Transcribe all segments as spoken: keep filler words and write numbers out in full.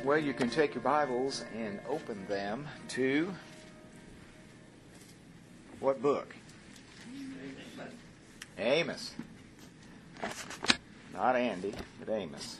Well, you can take your Bibles and open them to what book? Amos. Not Andy, but Amos.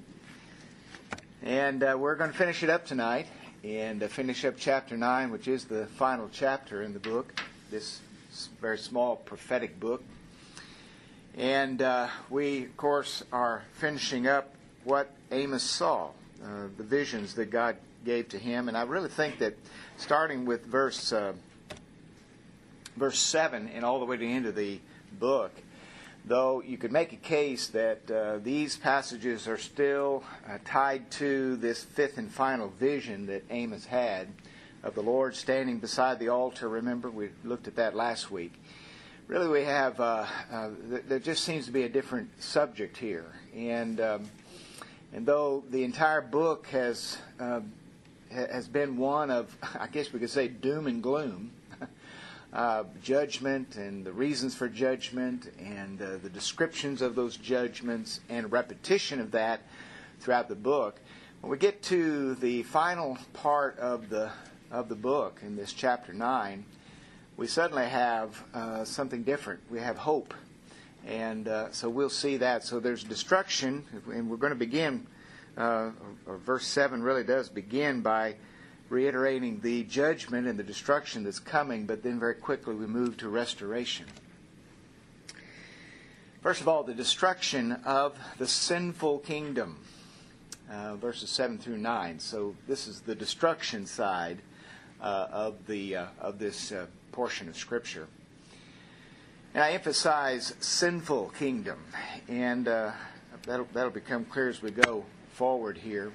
And uh, we're going to finish it up tonight and uh, finish up chapter nine, which is the final chapter in the book, this very small prophetic book. And uh, we, of course, are finishing up what Amos saw. Uh, the visions that God gave to him. And I really think that starting with verse uh, verse seven and all the way to the end of the book, though you could make a case that uh, these passages are still uh, tied to this fifth and final vision that Amos had of the Lord standing beside the altar. Remember, we looked at that last week. Really, we have, uh, uh, there just seems to be a different subject here. And um, And though the entire book has uh, has been one of, I guess we could say, doom and gloom, uh, judgment and the reasons for judgment and uh, the descriptions of those judgments and repetition of that throughout the book, when we get to the final part of the of the book in this chapter nine, we suddenly have uh, something different. We have hope. And uh, so we'll see that. So there's destruction, and we're going to begin, uh, or, or verse seven really does begin by reiterating the judgment and the destruction that's coming, but then very quickly we move to restoration. First of all, the destruction of the sinful kingdom, uh, verses seven through nine. So this is the destruction side uh, of the uh, of this uh, portion of Scripture. And I emphasize sinful kingdom, and uh, that'll, that'll become clear as we go forward here.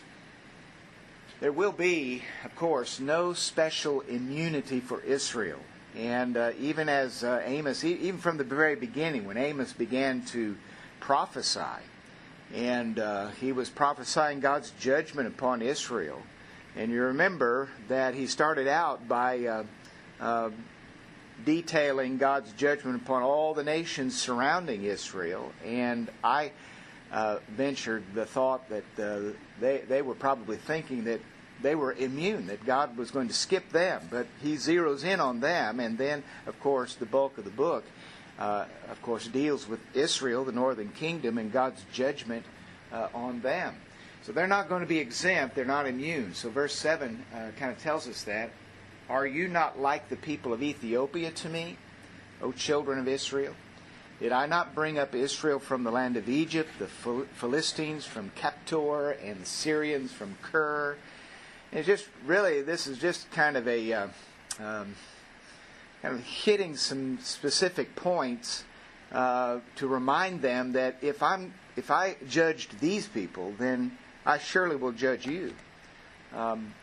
There will be, of course, no special immunity for Israel. And uh, even as uh, Amos, even from the very beginning, when Amos began to prophesy, and uh, he was prophesying God's judgment upon Israel. And you remember that he started out by Uh, uh, detailing God's judgment upon all the nations surrounding Israel. And I uh, ventured the thought that uh, they, they were probably thinking that they were immune, that God was going to skip them. But he zeroes in on them. And then, of course, the bulk of the book, uh, of course, deals with Israel, the northern kingdom, and God's judgment uh, on them. So they're not going to be exempt. They're not immune. So verse seven uh, kind of tells us that. Are you not like the people of Ethiopia to me, O children of Israel? Did I not bring up Israel from the land of Egypt, the Philistines from Captor, and the Syrians from Kir? And it's just really, this is just kind of a uh, um, kind of hitting some specific points uh, to remind them that if I'm if I judged these people, then I surely will judge you. Um,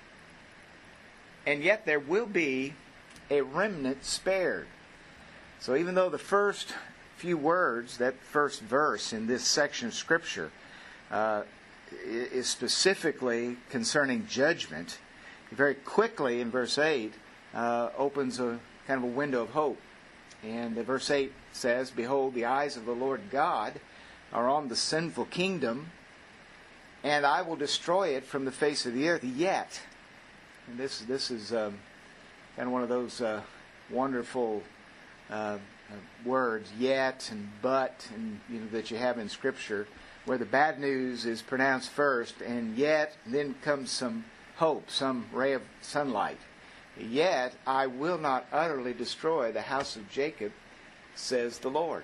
And yet there will be a remnant spared. So even though the first few words, that first verse in this section of Scripture, uh, is specifically concerning judgment, very quickly in verse eight uh, opens a kind of a window of hope. And uh, verse eight says, Behold, the eyes of the Lord God are on the sinful kingdom, and I will destroy it from the face of the earth. Yet... And this this is um, kind of one of those uh, wonderful uh, uh, words, yet and but, and you know that you have in Scripture, where the bad news is pronounced first, and yet, and then comes some hope, some ray of sunlight. Yet I will not utterly destroy the house of Jacob, says the Lord.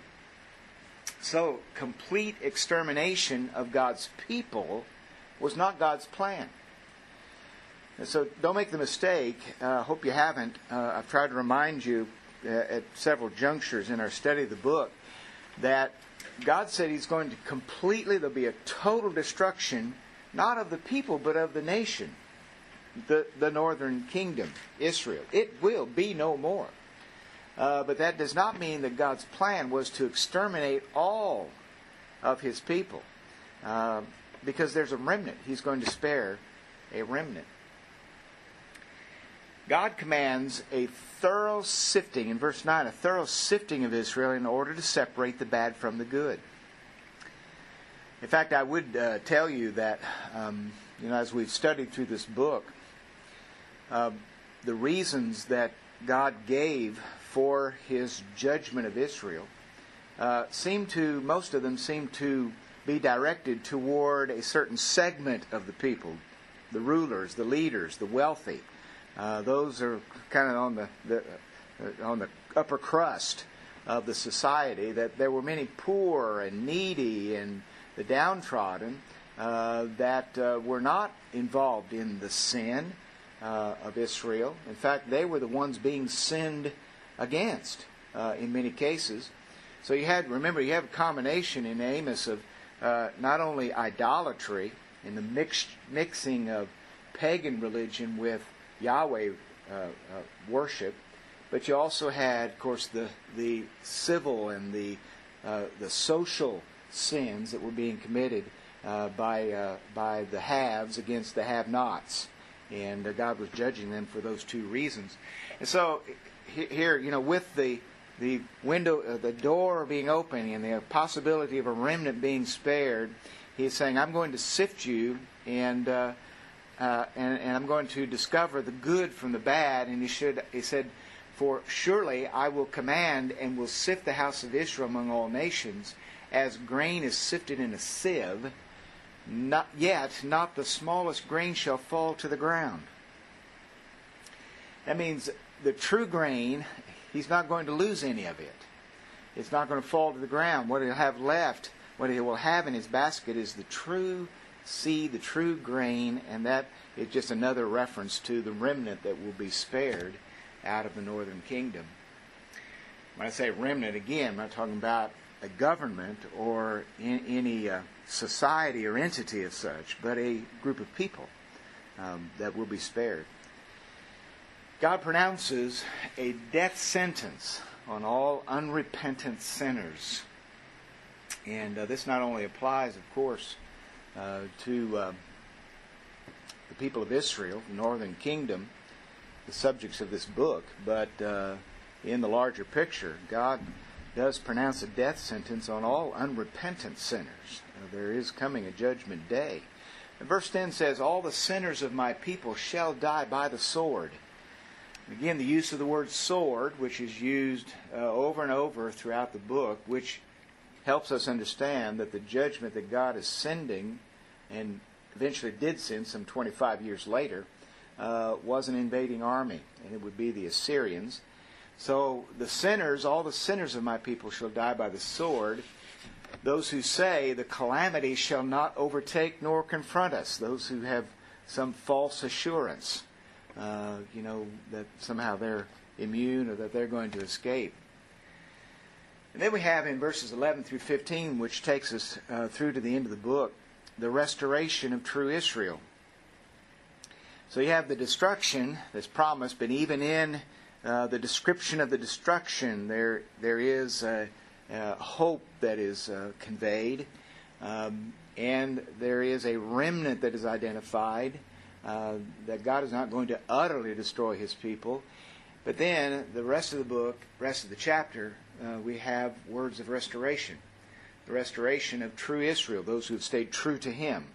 So complete extermination of God's people was not God's plan. And so don't make the mistake, I uh, hope you haven't, uh, I've tried to remind you uh, at several junctures in our study of the book, that God said He's going to completely, there'll be a total destruction, not of the people, but of the nation, the, the northern kingdom, Israel. It will be no more. Uh, but that does not mean that God's plan was to exterminate all of His people. Uh, because there's a remnant. He's going to spare a remnant. God commands a thorough sifting, in verse nine, a thorough sifting of Israel in order to separate the bad from the good. In fact, I would uh, tell you that um, you know, as we've studied through this book, uh, the reasons that God gave for His judgment of Israel uh, seem to, most of them seem to be directed toward a certain segment of the people, the rulers, the leaders, the wealthy. Uh, those are kind of on the, the uh, on the upper crust of the society. That there were many poor and needy and the downtrodden uh, that uh, were not involved in the sin uh, of Israel. In fact, they were the ones being sinned against uh, in many cases. So you had, remember, you have a combination in Amos of uh, not only idolatry and the mix, mixing of pagan religion with Yahweh uh, uh, worship, but you also had, of course, the the civil and the uh, the social sins that were being committed uh, by uh, by the haves against the have-nots, and uh, God was judging them for those two reasons. And so here, you know, with the the window, uh, the door being open, and the possibility of a remnant being spared, He's saying, "I'm going to sift you, and uh, uh, and, and I'm going to discover the good from the bad." And He should, He said, "For surely I will command and will sift the house of Israel among all nations, as grain is sifted in a sieve. Not yet, not the smallest grain shall fall to the ground." That means the true grain, He's not going to lose any of it. It's not going to fall to the ground. What He'll have left, what He will have in His basket is the true seed, the true grain, and that is just another reference to the remnant that will be spared out of the northern kingdom. When I say remnant, again, I'm not talking about a government or in, any uh, society or entity as such, but a group of people um, that will be spared. God pronounces a death sentence on all unrepentant sinners. And uh, this not only applies, of course, uh, to uh, the people of Israel, the northern kingdom, the subjects of this book, but uh, in the larger picture, God does pronounce a death sentence on all unrepentant sinners. Uh, there is coming a judgment day. And verse ten says, "All the sinners of my people shall die by the sword." Again, the use of the word sword, which is used uh, over and over throughout the book, which helps us understand that the judgment that God is sending, and eventually did send some twenty-five years later, uh, was an invading army, and it would be the Assyrians. So the sinners, all the sinners of my people shall die by the sword. Those who say the calamity shall not overtake nor confront us. Those who have some false assurance. Uh, you know, that somehow they're immune or that they're going to escape. And then we have in verses eleven through fifteen, which takes us uh, through to the end of the book, the restoration of true Israel. So you have the destruction that's promised, but even in uh, the description of the destruction, there there is a, a hope that is uh, conveyed, um, and there is a remnant that is identified. Uh, that God is not going to utterly destroy His people. But then, the rest of the book, rest of the chapter, uh, we have words of restoration. The restoration of true Israel, those who have stayed true to Him.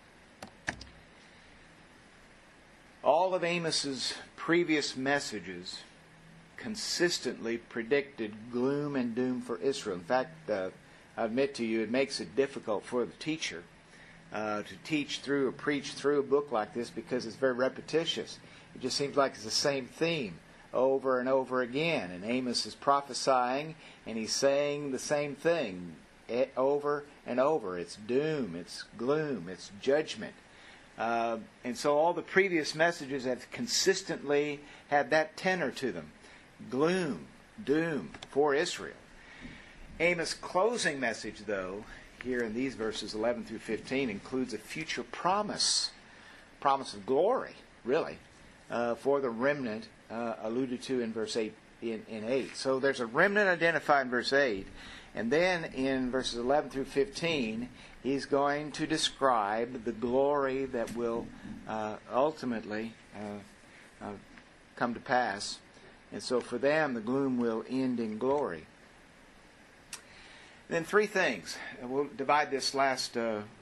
All of Amos's previous messages consistently predicted gloom and doom for Israel. In fact, uh, I admit to you, it makes it difficult for the teacher Uh, to teach through or preach through a book like this, because it's very repetitious. It just seems like it's the same theme over and over again. And Amos is prophesying, and he's saying the same thing over and over. It's doom, it's gloom, it's judgment. Uh, and so all the previous messages have consistently had that tenor to them. Gloom, doom for Israel. Amos' closing message, though, here in these verses eleven through fifteen, includes a future promise, promise of glory, really, uh, for the remnant uh, alluded to in verse eight. In, in eight, so there's a remnant identified in verse eight, and then in verses eleven through fifteen, he's going to describe the glory that will uh, ultimately uh, uh, come to pass, and so for them the gloom will end in glory. Then three things. We'll divide this last uh, uh,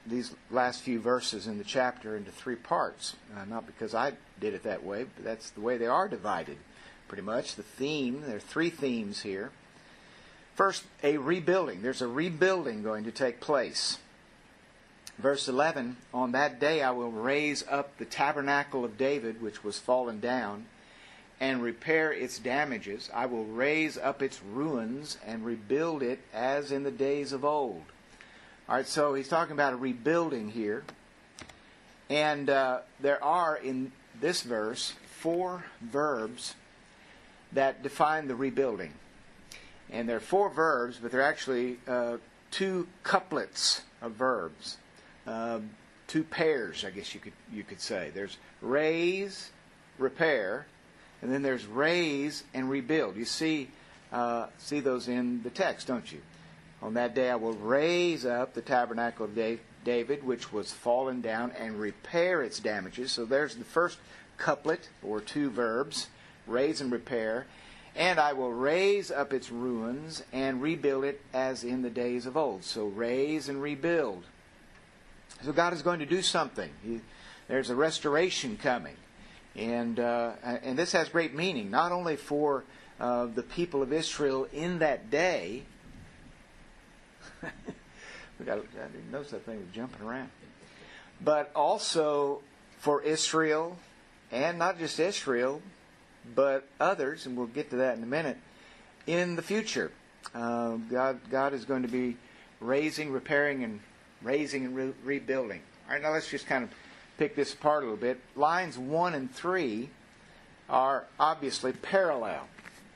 these last few verses in the chapter into three parts. Uh, not because I did it that way, but that's the way they are divided, pretty much. The theme, there are three themes here. First, a rebuilding. There's a rebuilding going to take place. Verse eleven, on that day I will raise up the tabernacle of David, which was fallen down, and repair its damages. I will raise up its ruins and rebuild it as in the days of old. All right, so he's talking about a rebuilding here. And uh, there are, in this verse, four verbs that define the rebuilding. And there are four verbs, but they're actually uh, two couplets of verbs. Um, two pairs, I guess you could you could say. There's raise, repair, and then there's raise and rebuild. You see uh, see those in the text, don't you? On that day I will raise up the tabernacle of David, which was fallen down, and repair its damages. So there's the first couplet, or two verbs, raise and repair. And I will raise up its ruins and rebuild it as in the days of old. So raise and rebuild. So God is going to do something. He, there's a restoration coming. And uh, and this has great meaning, not only for uh, the people of Israel in that day. we got, I didn't notice that thing was jumping around. But also for Israel, and not just Israel, but others, and we'll get to that in a minute, in the future. Uh, God, God is going to be raising, repairing, and raising and re- rebuilding. All right, now let's just kind of pick this apart a little bit. Lines one and three are obviously parallel.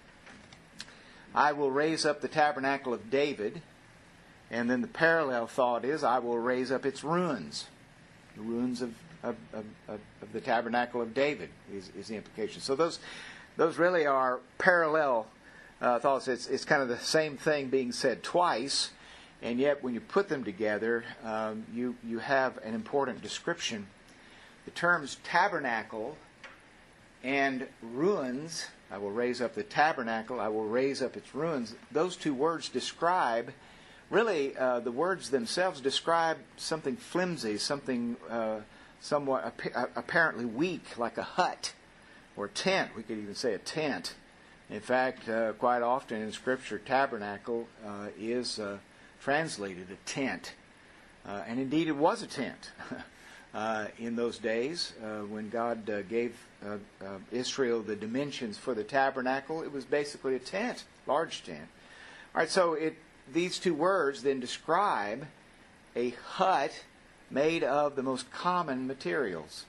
I will raise up the tabernacle of David, and then the parallel thought is, I will raise up its ruins. The ruins of, of, of, of, of the tabernacle of David is, is the implication. So those those really are parallel uh, thoughts. It's, it's kind of the same thing being said twice. And yet, when you put them together, um, you, you have an important description. The terms tabernacle and ruins, I will raise up the tabernacle, I will raise up its ruins, those two words describe, really, uh, the words themselves describe something flimsy, something uh, somewhat ap- apparently weak, like a hut or tent. We could even say a tent. In fact, uh, quite often in Scripture, tabernacle uh, is Uh, translated a tent. Uh, and indeed it was a tent uh, in those days uh, when God uh, gave uh, uh, Israel the dimensions for the tabernacle. It was basically a tent, large tent. All right, so it these two words then describe a hut made of the most common materials.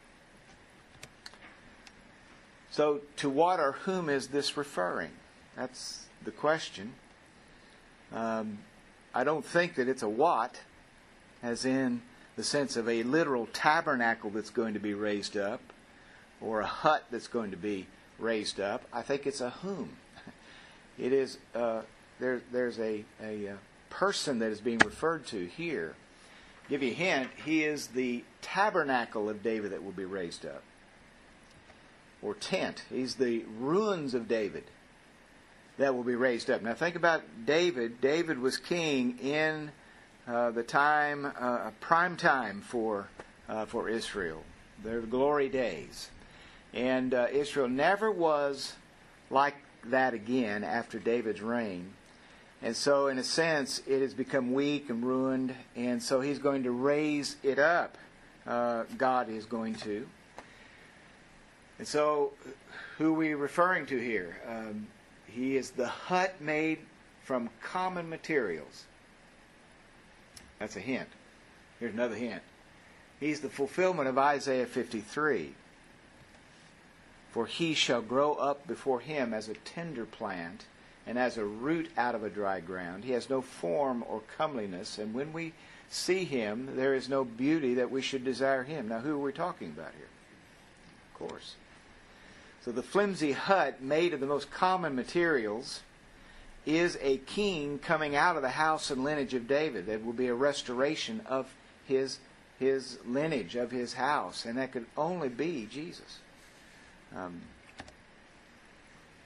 So to what or whom is this referring? That's the question. Um, I don't think that it's a what, as in the sense of a literal tabernacle that's going to be raised up, or a hut that's going to be raised up. I think it's a whom. It is uh, there. There's a a uh, person that is being referred to here. Give you a hint. He is the tabernacle of David that will be raised up, or tent. He's the ruins of David that will be raised up. Now think about David. David was king in uh, the time, uh, a prime time for uh, for Israel. Their glory days. And uh, Israel never was like that again after David's reign. And so in a sense, it has become weak and ruined. And so he's going to raise it up. Uh, God is going to. And so who are we referring to here? Um, He is the hut made from common materials. That's a hint. Here's another hint. He's the fulfillment of Isaiah fifty-three. For he shall grow up before him as a tender plant, and as a root out of a dry ground. He has no form or comeliness, and when we see him, there is no beauty that we should desire him. Now, who are we talking about here? Of course. So the flimsy hut made of the most common materials is a king coming out of the house and lineage of David. There will be a restoration of his his lineage, of his house, and that could only be Jesus. Um,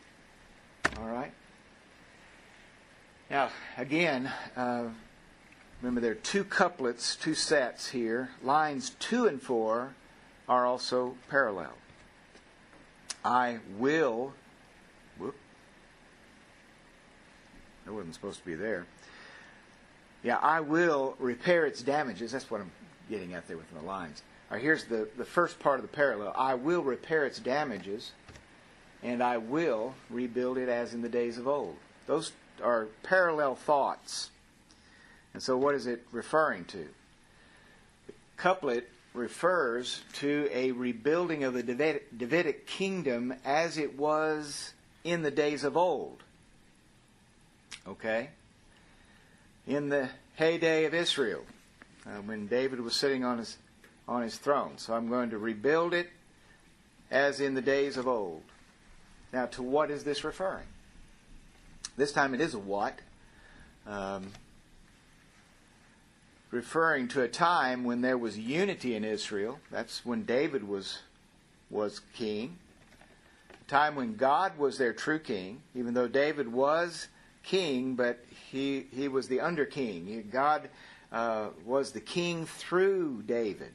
all right. Now, again, uh, remember there are two couplets, two sets here. Lines two and four are also parallel. I will, whoop, that wasn't supposed to be there. Yeah, I will repair its damages. That's what I'm getting at there with the lines. All right, here's the, the first part of the parallel. I will repair its damages, and I will rebuild it as in the days of old. Those are parallel thoughts. And so what is it referring to? The couplet refers to a rebuilding of the Davidic, Davidic kingdom as it was in the days of old. Okay? In the heyday of Israel, uh, when David was sitting on his on his throne. So I'm going to rebuild it as in the days of old. Now, to what is this referring? This time it is a what. Um, referring to a time when there was unity in Israel. That's when David was was king. A time when God was their true king, even though David was king, but he he was the under king. God uh, was the king through David.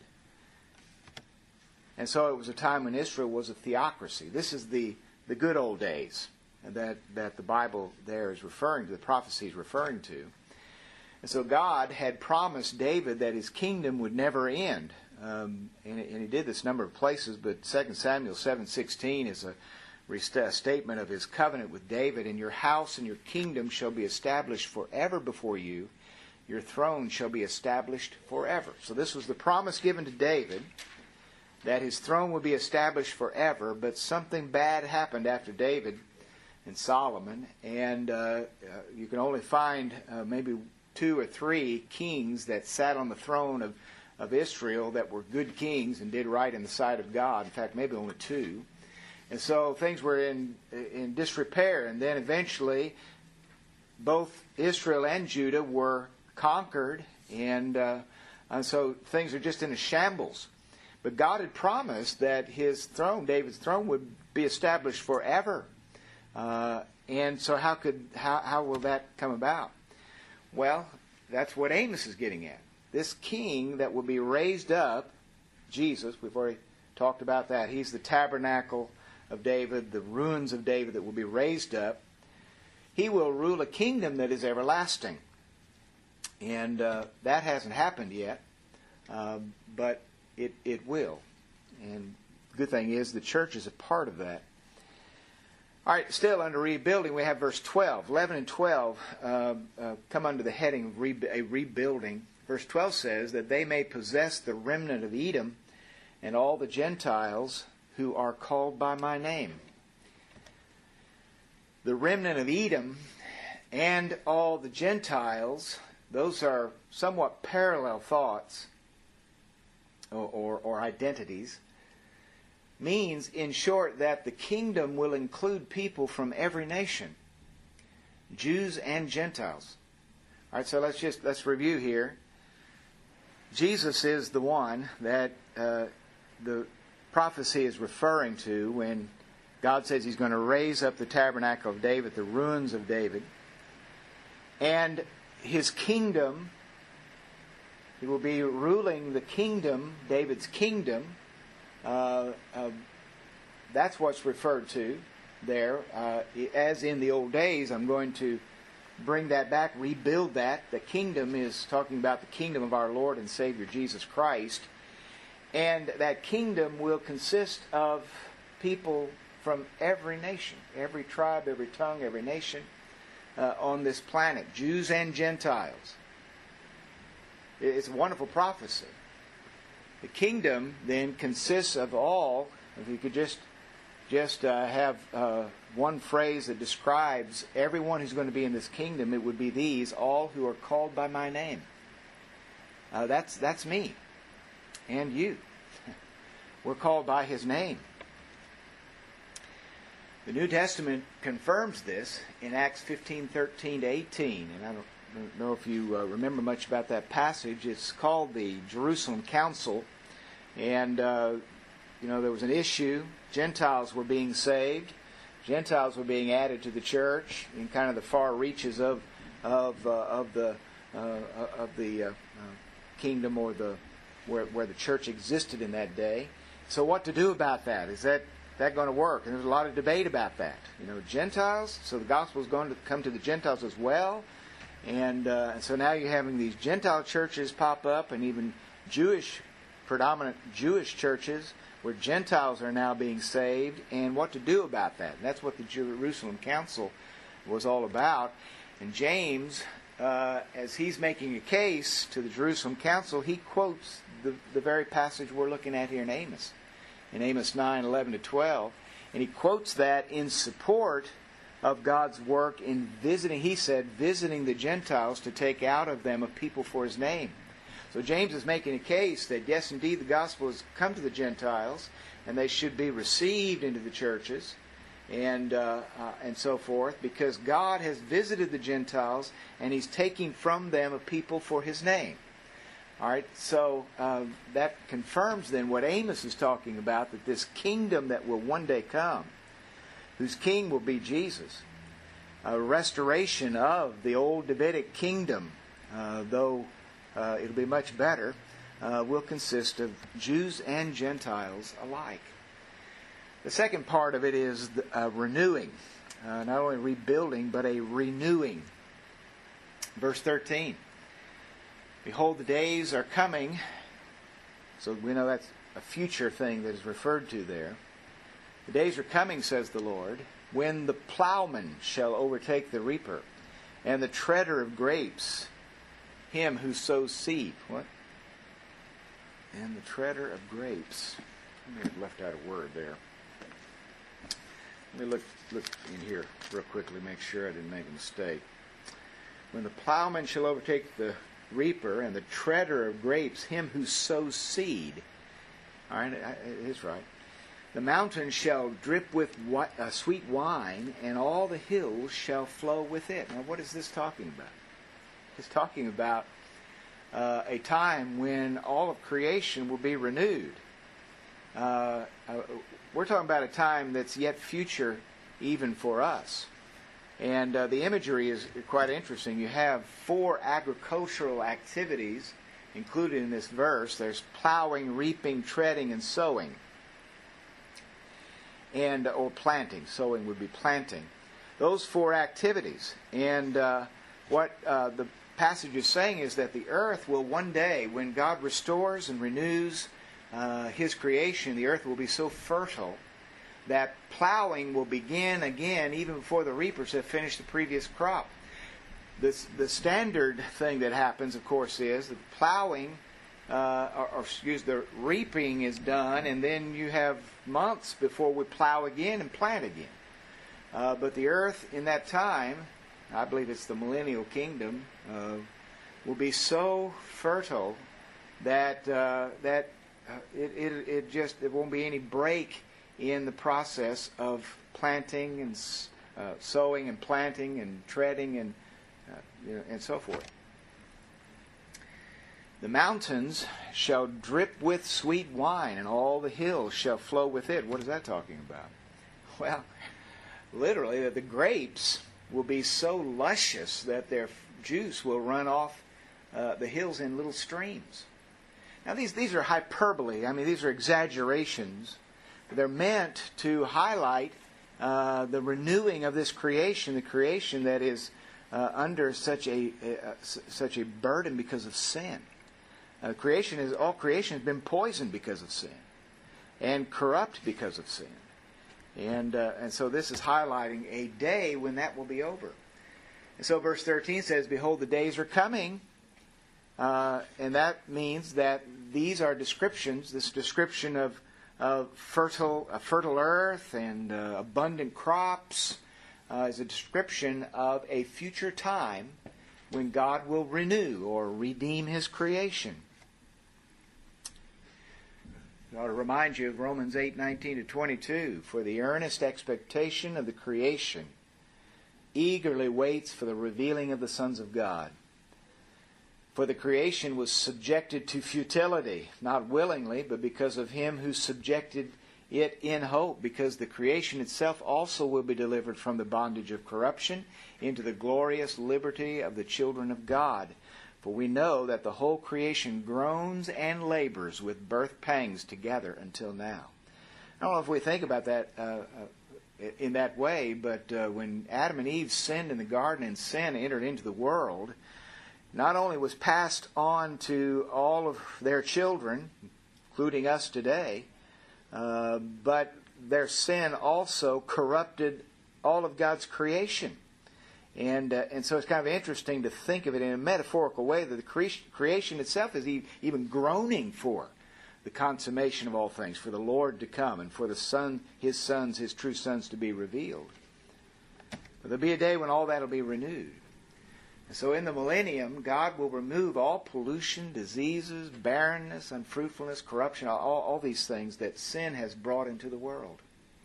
And so it was a time when Israel was a theocracy. This is the, the good old days that, that the Bible there is referring to, the prophecy is referring to. And so God had promised David that his kingdom would never end. Um, and, and he did this a number of places, but Second Samuel seven sixteen is a, a statement of his covenant with David. And your house and your kingdom shall be established forever before you. Your throne shall be established forever. So this was the promise given to David, that his throne would be established forever. But something bad happened after David and Solomon. And uh, uh, you can only find uh, maybe two or three kings that sat on the throne of, of Israel that were good kings and did right in the sight of God. In fact, maybe only two. And so things were in in disrepair. And then eventually, both Israel and Judah were conquered. And, uh, and so things are just in a shambles. But God had promised that his throne, David's throne, would be established forever. Uh, and so how could how, how will that come about? Well, that's what Amos is getting at. This king that will be raised up, Jesus, we've already talked about that. He's the tabernacle of David, the ruins of David that will be raised up. He will rule a kingdom that is everlasting. And uh, that hasn't happened yet, um, but it, it will. And the good thing is the church is a part of that. All right, still under rebuilding, we have verse twelve. eleven and twelve uh, uh, come under the heading of re- a rebuilding. Verse twelve says that they may possess the remnant of Edom and all the Gentiles who are called by my name. The remnant of Edom and all the Gentiles, those are somewhat parallel thoughts or, or, or identities. Means, in short, that the kingdom will include people from every nation, Jews and Gentiles. All right, so let's just let's review here. Jesus is the one that uh, the prophecy is referring to when God says He's going to raise up the tabernacle of David, the ruins of David, and His kingdom. He will be ruling the kingdom, David's kingdom. Uh, uh, that's what's referred to there. Uh, as in the old days, I'm going to bring that back, rebuild that. The kingdom is talking about the kingdom of our Lord and Savior Jesus Christ. And that kingdom will consist of people from every nation, every tribe, every tongue, every nation uh, on this planet, Jews and Gentiles. It's a wonderful prophecy. The kingdom then consists of all, if you could just just uh, have uh, one phrase that describes everyone who's going to be in this kingdom, it would be these, all who are called by my name. Uh, that's that's me and you. We're called by His name. The New Testament confirms this in Acts fifteen, thirteen to eighteen, and I don't I don't know if you uh, remember much about that passage. It's called the Jerusalem Council. And, uh, you know, there was an issue. Gentiles were being saved. Gentiles were being added to the church in kind of the far reaches of of, uh, of the uh, of the uh, uh, kingdom, or the where, where the church existed in that day. So what to do about that? Is that that going to work? And there's a lot of debate about that. You know, Gentiles, so the gospel is going to come to the Gentiles as well. And, uh, and so now you're having these Gentile churches pop up, and even Jewish, predominant Jewish churches where Gentiles are now being saved, and what to do about that. And that's what the Jerusalem Council was all about. And James, uh, as he's making a case to the Jerusalem Council, he quotes the, the very passage we're looking at here in Amos, in Amos nine, eleven to twelve. And he quotes that in support of God's work in visiting, he said, visiting the Gentiles to take out of them a people for His name. So James is making a case that, yes, indeed, the gospel has come to the Gentiles, and they should be received into the churches, and uh, uh, and so forth, because God has visited the Gentiles, and He's taking from them a people for His name. All right, so uh, that confirms then what Amos is talking about, that this kingdom that will one day come, whose king will be Jesus, a restoration of the old Davidic kingdom, uh, though uh, it'll be much better, uh, will consist of Jews and Gentiles alike. The second part of it is the, uh, renewing, uh, not only rebuilding, but a renewing. Verse thirteen. Behold, the days are coming. So we know that's a future thing that is referred to there. The days are coming, says the Lord, when the plowman shall overtake the reaper, and the treader of grapes him who sows seed. What? And the treader of grapes. I may have left out a word there. Let me look, look in here real quickly, make sure I didn't make a mistake. When the plowman shall overtake the reaper, and the treader of grapes him who sows seed. All right, it is right. The mountains shall drip with uh, sweet wine, and all the hills shall flow with it. Now, what is this talking about? It's talking about uh, a time when all of creation will be renewed. Uh, uh, we're talking about a time that's yet future even for us. And uh, the imagery is quite interesting. You have four agricultural activities included in this verse. There's plowing, reaping, treading, and sowing. And or planting. Sowing would be planting. Those four activities. And uh, what uh, the passage is saying is that the earth will one day, when God restores and renews uh, His creation, the earth will be so fertile that plowing will begin again even before the reapers have finished the previous crop. This, the standard thing that happens, of course, is the plowing, uh, or, or excuse, the reaping is done, and then you have months before we plow again and plant again. Uh, but the earth in that time, I believe it's the millennial kingdom, uh, will be so fertile that uh, that uh, it, it it just there won't be any break in the process of planting and uh, sowing and planting and treading and uh, you know, and so forth. The mountains shall drip with sweet wine, and all the hills shall flow with it. What is that talking about? Well, literally, that the grapes will be so luscious that their juice will run off uh, the hills in little streams. Now, these these are hyperbole. I mean, these are exaggerations. They're meant to highlight uh, the renewing of this creation, the creation that is uh, under such a uh, such a burden because of sin. Uh, creation is all creation has been poisoned because of sin, and corrupt because of sin, and uh, and so this is highlighting a day when that will be over. And so verse thirteen says, "Behold, the days are coming," uh, and that means that these are descriptions. This description of of fertile, a fertile earth and uh, abundant crops uh, is a description of a future time when God will renew or redeem His creation. I ought to remind you of Romans eight nineteen to twenty-two. For the earnest expectation of the creation eagerly waits for the revealing of the sons of God. For the creation was subjected to futility, not willingly, but because of Him who subjected it in hope, because the creation itself also will be delivered from the bondage of corruption into the glorious liberty of the children of God. For we know that the whole creation groans and labors with birth pangs together until now. I don't know if we think about that uh, uh, in that way, but uh, when Adam and Eve sinned in the garden and sin entered into the world, not only was passed on to all of their children, including us today, uh, but their sin also corrupted all of God's creation. And uh, and so it's kind of interesting to think of it in a metaphorical way that the cre- creation itself is e- even groaning for the consummation of all things, for the Lord to come, and for the Son, His sons, His true sons to be revealed. But there'll be a day when all that will be renewed. And so in the millennium, God will remove all pollution, diseases, barrenness, unfruitfulness, corruption, all, all these things that sin has brought into the world.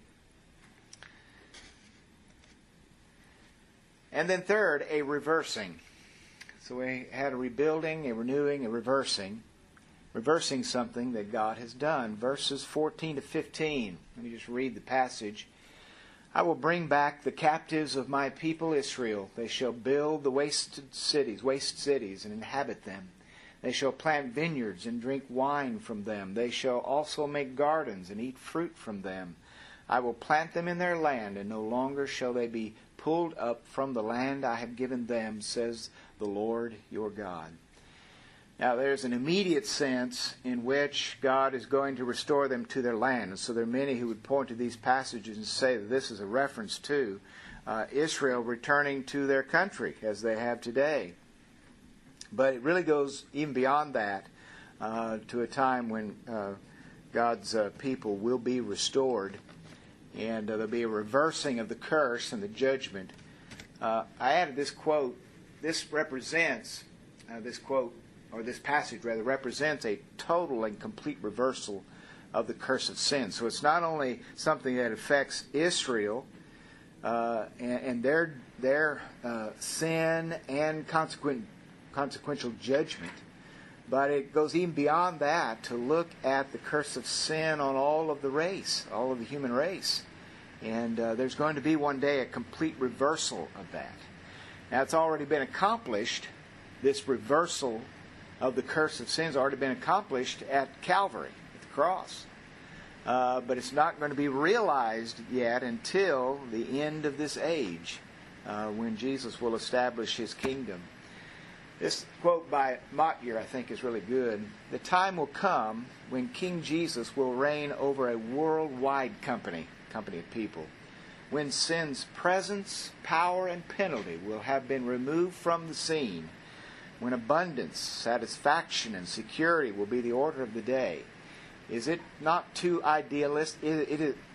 And then third, a reversing. So we had a rebuilding, a renewing, a reversing. Reversing something that God has done. Verses fourteen to fifteen. Let me just read the passage. I will bring back the captives of my people Israel. They shall build the wasted cities, waste cities, and inhabit them. They shall plant vineyards and drink wine from them. They shall also make gardens and eat fruit from them. I will plant them in their land, and no longer shall they be pulled up from the land I have given them, says the Lord your God. Now, there's an immediate sense in which God is going to restore them to their land. And so there are many who would point to these passages and say that this is a reference to uh, Israel returning to their country as they have today. But it really goes even beyond that uh, to a time when uh, God's uh, people will be restored, and uh, there'll be a reversing of the curse and the judgment. Uh, I added this quote. This represents, uh, this quote, or this passage rather, represents a total and complete reversal of the curse of sin. So it's not only something that affects Israel uh, and, and their their uh, sin and consequent consequential judgment, but it goes even beyond that to look at the curse of sin on all of the race, all of the human race. And uh, there's going to be one day a complete reversal of that. Now, it's already been accomplished. This reversal of the curse of sin has already been accomplished at Calvary, at the cross. Uh, but it's not going to be realized yet until the end of this age, uh, when Jesus will establish His kingdom. This quote by Motyer, I think, is really good. The time will come when King Jesus will reign over a worldwide company, company of people, when sin's presence, power, and penalty will have been removed from the scene, when abundance, satisfaction, and security will be the order of the day. Is it not too idealist? Is it, it,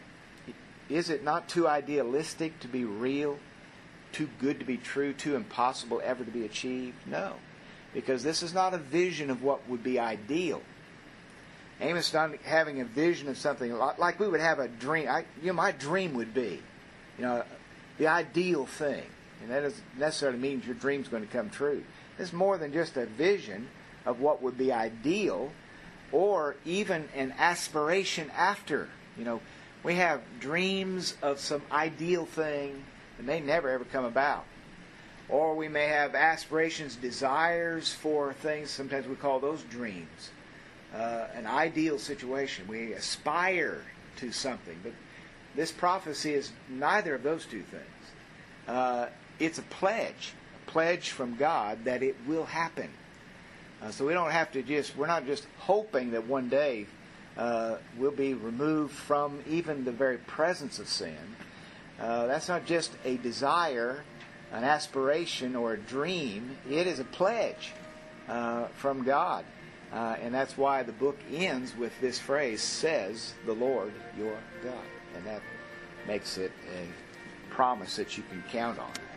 is it not too idealistic to be real? Too good to be true? Too impossible ever to be achieved? No, because this is not a vision of what would be ideal. Amos is not having a vision of something like we would have a dream. I, you know, my dream would be, you know, the ideal thing, and that doesn't necessarily mean your dream's going to come true. It's more than just a vision of what would be ideal, or even an aspiration after. You know, we have dreams of some ideal thing that may never ever come about. Or we may have aspirations, desires for things, sometimes we call those dreams. Uh, an ideal situation. We aspire to something. But this prophecy is neither of those two things. Uh, it's a pledge. Pledge from God that it will happen. Uh, so we don't have to just, we're not just hoping that one day uh, we'll be removed from even the very presence of sin. Uh, that's not just a desire, an aspiration, or a dream. It is a pledge uh, from God. Uh, and that's why the book ends with this phrase, says the Lord your God. And that makes it a promise that you can count on.